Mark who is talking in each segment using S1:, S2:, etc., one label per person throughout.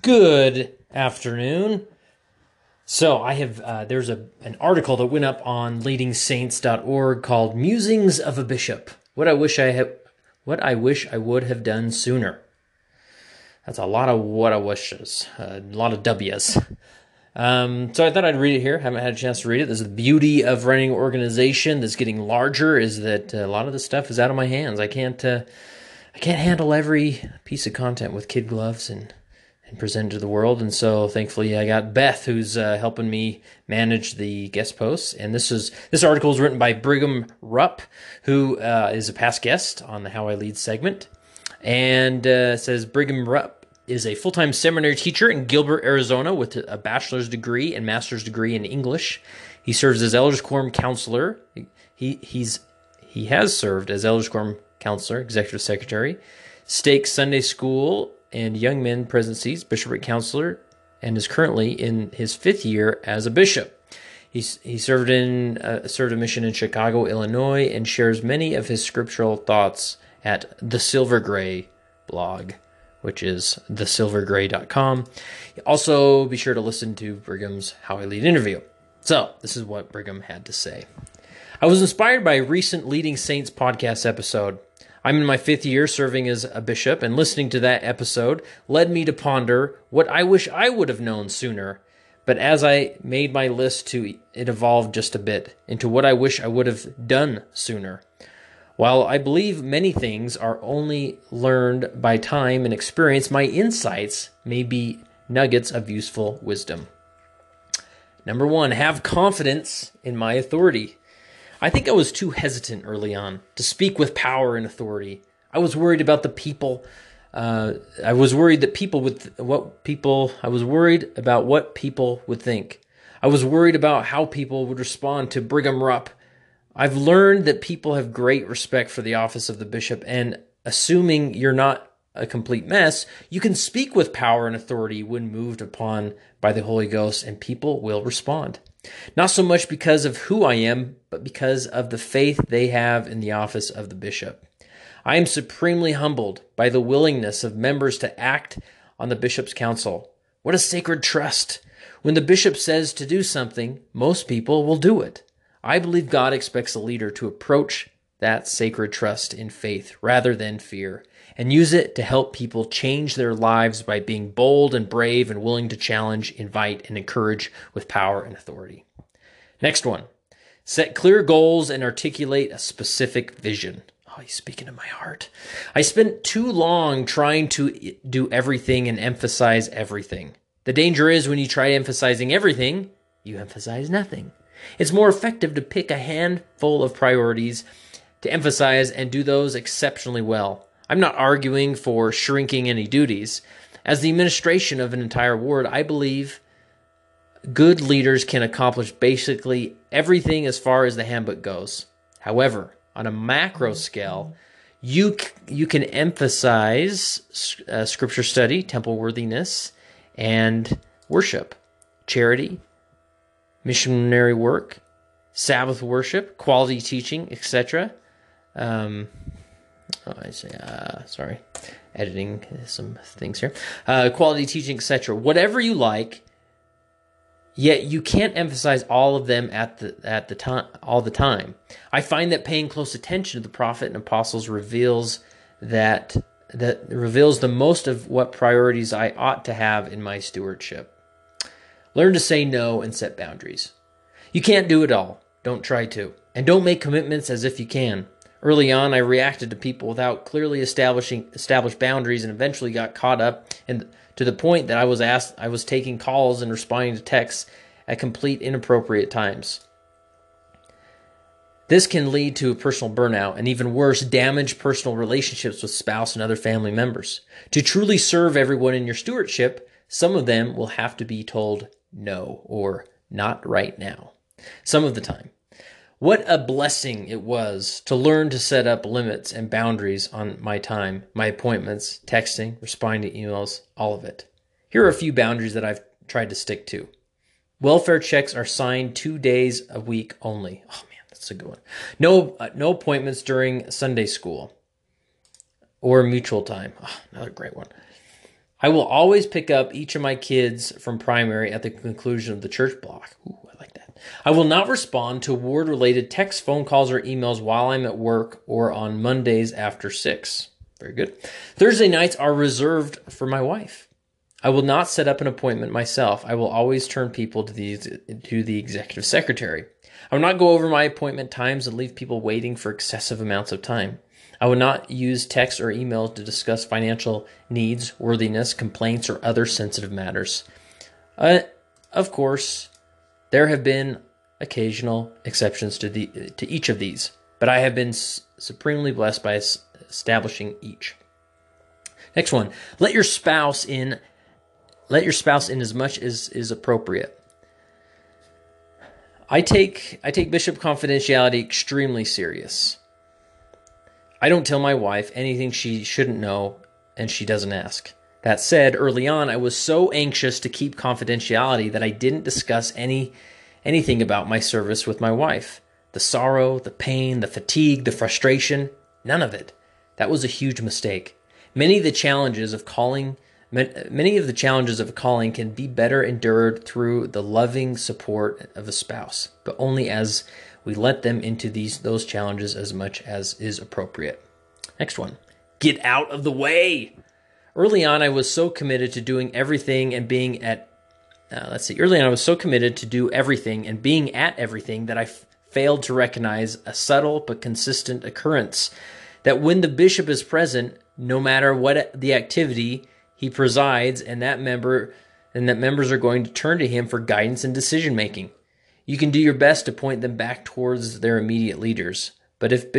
S1: Good afternoon. So I have there's an article that went up on leadingsaints.org called "Musings of a Bishop: What I wish I would have done sooner." That's a lot of what I wishes, a lot of W's. So I thought I'd read it here. Haven't had a chance to read it. This is the beauty of running an organization that's getting larger, is that a lot of the stuff is out of my hands. I can't handle every piece of content with kid gloves and present it to the world. And so thankfully I got Beth, who's helping me manage the guest posts. And this article is written by Brigham Rupp, who is a past guest on the How I Lead segment. And says Brigham Rupp is a full-time seminary teacher in Gilbert, Arizona, with a bachelor's degree and master's degree in English. He serves as Elders Quorum counselor. He has served as Elders Quorum counselor, executive secretary, Stake Sunday School and Young Men Presidencies, bishopric counselor, and is currently in his 5th year as a bishop. He served a mission in Chicago, Illinois, and shares many of his scriptural thoughts at the Silver Gray blog, which is thesilvergray.com. Also, be sure to listen to Brigham's How I Lead interview. So, this is what Brigham had to say. I was inspired by a recent Leading Saints podcast episode. I'm in my 5th year serving as a bishop, and listening to that episode led me to ponder what I wish I would have known sooner. But as I made my list, it evolved just a bit into what I wish I would have done sooner. While I believe many things are only learned by time and experience, my insights may be nuggets of useful wisdom. Number 1, have confidence in my authority. I think I was too hesitant early on to speak with power and authority. I was worried about the people. I was worried about what people would think. I was worried about how people would respond to Brigham Rupp. I've learned that people have great respect for the office of the bishop, and assuming you're not a complete mess, you can speak with power and authority when moved upon by the Holy Ghost, and people will respond. Not so much because of who I am, but because of the faith they have in the office of the bishop. I am supremely humbled by the willingness of members to act on the bishop's counsel. What a sacred trust! When the bishop says to do something, most people will do it. I believe God expects a leader to approach that sacred trust in faith rather than fear, and use it to help people change their lives by being bold and brave and willing to challenge, invite, and encourage with power and authority. Next one, set clear goals and articulate a specific vision. Oh, he's speaking to my heart. I spent too long trying to do everything and emphasize everything. The danger is when you try emphasizing everything, you emphasize nothing. It's more effective to pick a handful of priorities to emphasize and do those exceptionally well. I'm not arguing for shrinking any duties. As the administration of an entire ward, I believe good leaders can accomplish basically everything as far as the handbook goes. However, on a macro scale, you can emphasize scripture study, temple worthiness, and worship, charity, missionary work, Sabbath worship, quality teaching, etc. Editing some things here. Quality teaching, etc. Whatever you like, yet you can't emphasize all of them at the time, all the time. I find that paying close attention to the prophet and apostles reveals the most of what priorities I ought to have in my stewardship. Learn to say no and set boundaries. You can't do it all. Don't try to. And don't make commitments as if you can. Early on, I reacted to people without clearly established boundaries, and eventually got caught up to the point that I was taking calls and responding to texts at complete inappropriate times. This can lead to personal burnout and, even worse, damage personal relationships with spouse and other family members. To truly serve everyone in your stewardship, some of them will have to be told no, or not right now, some of the time. What a blessing it was to learn to set up limits and boundaries on my time, my appointments, texting, responding to emails, all of it. Here are a few boundaries that I've tried to stick to. Welfare checks are signed 2 days a week only. Oh man, that's a good one. No appointments during Sunday school or mutual time. Oh, another great one. I will always pick up each of my kids from primary at the conclusion of the church block. Ooh, I like that. I will not respond to ward-related text, phone calls, or emails while I'm at work or on Mondays after 6. Very good. Thursday nights are reserved for my wife. I will not set up an appointment myself. I will always turn people to the executive secretary. I will not go over my appointment times and leave people waiting for excessive amounts of time. I will not use text or emails to discuss financial needs, worthiness, complaints, or other sensitive matters. Of course, there have been occasional exceptions to each of these, but I have been supremely blessed by establishing each. Next one, let your spouse in as much as is appropriate. I take bishop confidentiality extremely serious. I don't tell my wife anything she shouldn't know, and she doesn't ask. That said, early on, I was so anxious to keep confidentiality that I didn't discuss anything about my service with my wife. The sorrow, the pain, the fatigue, the frustration, none of it. That was a huge mistake. Many of the challenges of calling can be better endured through the loving support of a spouse, but only as we let them into those challenges as much as is appropriate. Next one, get out of the way. Early on, I was so committed to doing everything and being at, Early on, I was so committed to do everything and being at everything that I failed to recognize a subtle but consistent occurrence that when the bishop is present, no matter what the activity, he presides, and that members are going to turn to him for guidance and decision making. You can do your best to point them back towards their immediate leaders, but if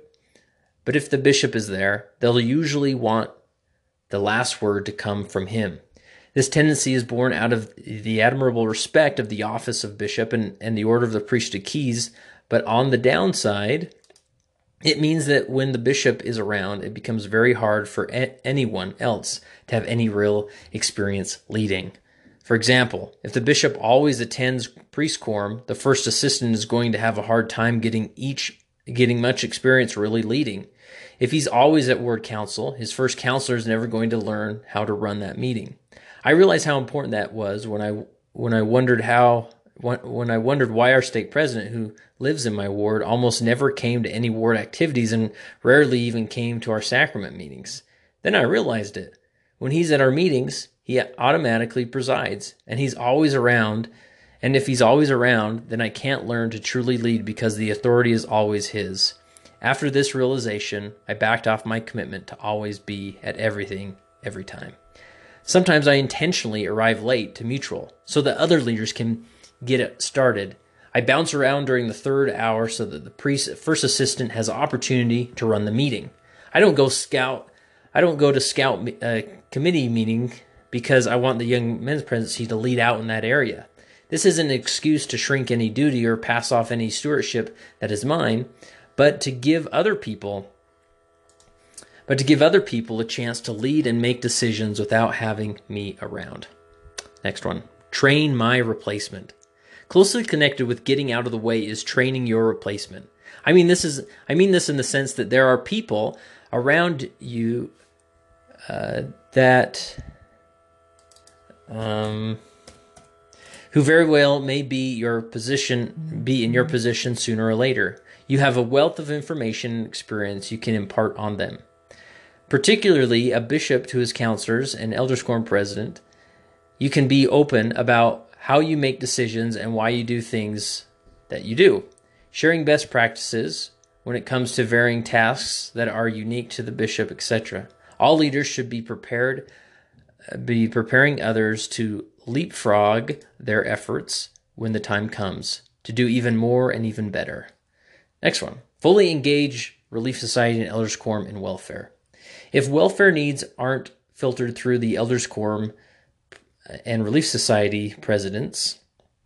S1: the bishop is there, they'll usually want the last word to come from him. This tendency is born out of the admirable respect of the office of bishop and the order of the priesthood keys, but on the downside, it means that when the bishop is around, it becomes very hard for anyone else to have any real experience leading. For example, if the bishop always attends priest quorum, the first assistant is going to have a hard time getting much experience really leading. If he's always at ward council, his first counselor is never going to learn how to run that meeting. I realized how important that was when I wondered why our stake president, who lives in my ward, almost never came to any ward activities and rarely even came to our sacrament meetings. Then I realized it. When he's at our meetings, he automatically presides, and he's always around. And if he's always around, then I can't learn to truly lead because the authority is always his. After this realization, I backed off my commitment to always be at everything, every time. Sometimes I intentionally arrive late to mutual so that other leaders can get it started. I bounce around during the third hour so that the first assistant has opportunity to run the meeting. I don't go to scout committee meeting because I want the young men's presidency to lead out in that area. This isn't an excuse to shrink any duty or pass off any stewardship that is mine, but to give other people a chance to lead and make decisions without having me around. Next one, train my replacement. Closely connected with getting out of the way is training your replacement. I mean this in the sense that there are people around you who very well may be in your position sooner or later. You have a wealth of information and experience you can impart on them. Particularly a bishop to his counselors and elders quorum president, you can be open about how you make decisions and why you do things that you do. Sharing best practices when it comes to varying tasks that are unique to the bishop, etc. All leaders should be preparing others to leapfrog their efforts when the time comes, to do even more and even better. Next one, fully engage Relief Society and Elders Quorum in welfare. If welfare needs aren't filtered through the Elders Quorum and Relief Society presidents,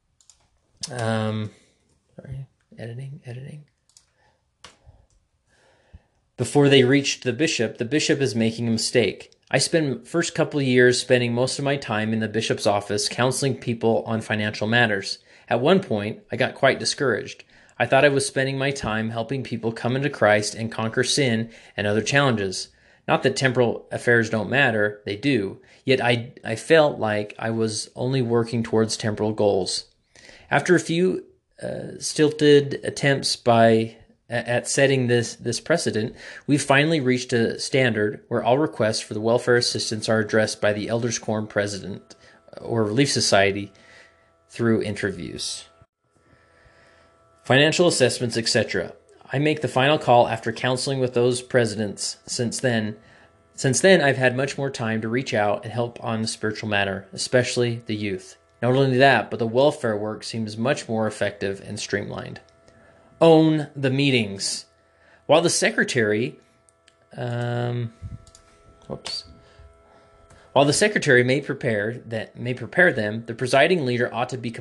S1: before they reach the bishop is making a mistake. I spent first couple of years spending most of my time in the bishop's office counseling people on financial matters. At one point, I got quite discouraged. I thought I was spending my time helping people come into Christ and conquer sin and other challenges. Not that temporal affairs don't matter, they do. Yet I felt like I was only working towards temporal goals. After a few stilted attempts at setting this precedent, we've finally reached a standard where all requests for the welfare assistance are addressed by the Elders Quorum President or Relief Society through interviews. Financial assessments, etc. I make the final call after counseling with those presidents. Since then, I've had much more time to reach out and help on the spiritual matter, especially the youth. Not only that, but the welfare work seems much more effective and streamlined. Own the meetings. While the secretary, may prepare them, the presiding leader ought to be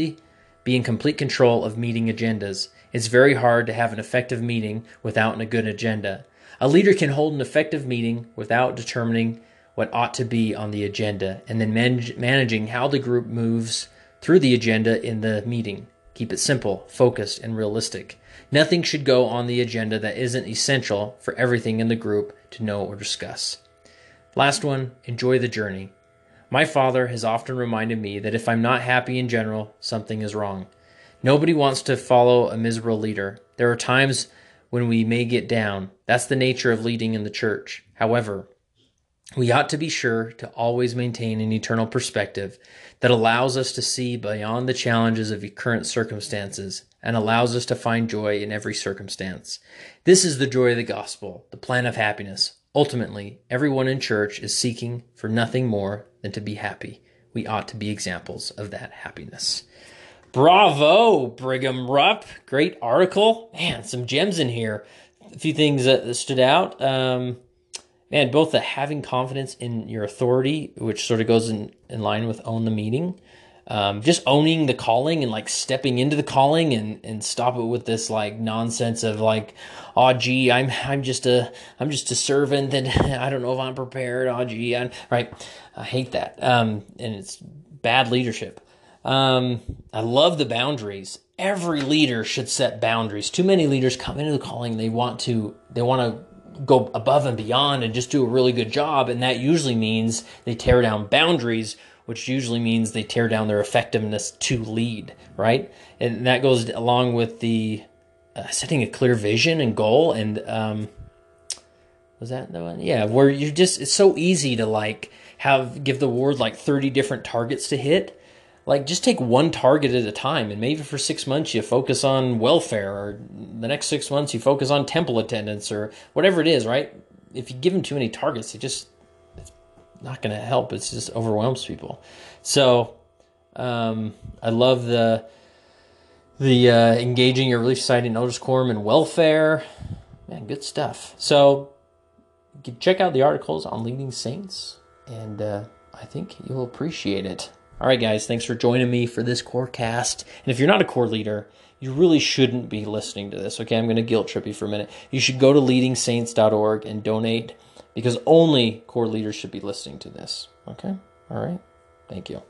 S1: in complete control of meeting agendas. It's very hard to have an effective meeting without a good agenda. A leader can hold an effective meeting without determining what ought to be on the agenda and then managing how the group moves through the agenda in the meeting. Keep it simple, focused, and realistic. Nothing should go on the agenda that isn't essential for everything in the group to know or discuss. Last one, enjoy the journey. My father has often reminded me that if I'm not happy in general, something is wrong. Nobody wants to follow a miserable leader. There are times when we may get down. That's the nature of leading in the church. However, we ought to be sure to always maintain an eternal perspective that allows us to see beyond the challenges of current circumstances and allows us to find joy in every circumstance. This is the joy of the gospel, the plan of happiness. Ultimately, everyone in church is seeking for nothing more than to be happy. We ought to be examples of that happiness. Bravo, Brigham Rupp. Great article. Man, some gems in here. A few things that stood out. Man, both the having confidence in your authority, which sort of goes in line with own the meeting. Just owning the calling and like stepping into the calling and stop it with this like nonsense of like, oh gee, I'm just a servant and I don't know if I'm prepared. Oh gee, right. I hate that. And it's bad leadership. I love the boundaries. Every leader should set boundaries. Too many leaders come into the calling. They want to go above and beyond and just do a really good job. And that usually means they tear down boundaries, which usually means they tear down their effectiveness to lead, right? And that goes along with the setting a clear vision and goal. And was that the one? Yeah, where it's so easy to give the ward 30 different targets to hit. Just take one target at a time, and maybe for 6 months you focus on welfare, or the next 6 months you focus on temple attendance, or whatever it is, right? If you give them too many targets, it's not going to help. It just overwhelms people. So I love the engaging your Relief Society and Elders Quorum and welfare. Man, good stuff. So you can check out the articles on leading saints, and I think you'll appreciate it. All right, guys, thanks for joining me for this Corecast. And if you're not a core leader, you really shouldn't be listening to this, okay? I'm going to guilt trip you for a minute. You should go to leadingsaints.org and donate, because only core leaders should be listening to this, okay? All right? Thank you.